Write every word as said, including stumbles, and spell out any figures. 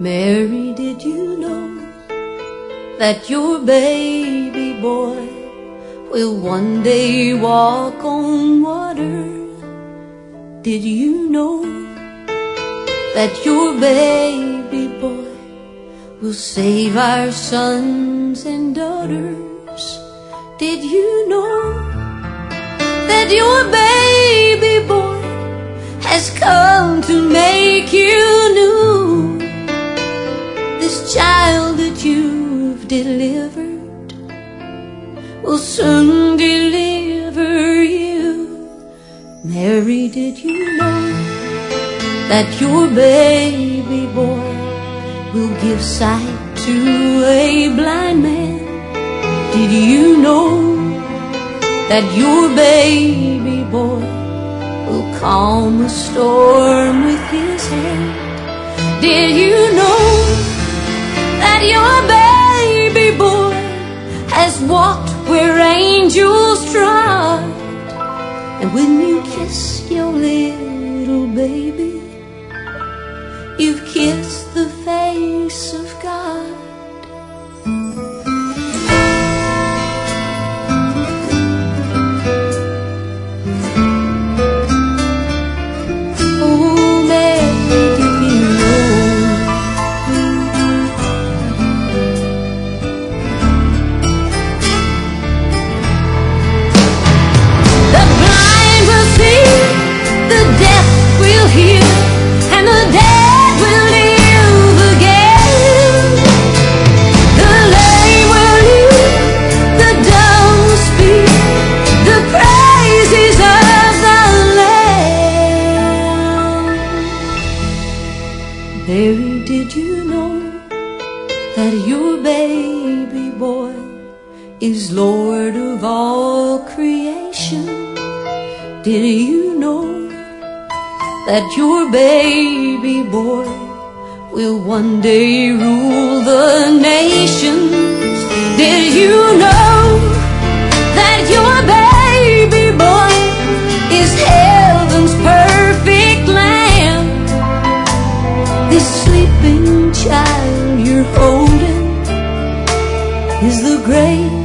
Mary, did you know that your baby boy will one day walk on water? Did you know that your baby boy will save our sons and daughters? Did you know that your baby boy has come to make you new? This child that you've delivered will soon deliver you. Mary, did you know that your baby boy will give sight to a blind man? Did you know that your baby boy will calm a storm with his hand? Did you know that your baby boy has walked where angels trod? And when you kiss your little baby, you've kissed the face of God. Mary, did you know that your baby boy is Lord of all creation? Did you know that your baby boy will one day rule the nations? Did you know that your baby boy is heaven's perfect lamb? This sleeping child you're holding is the great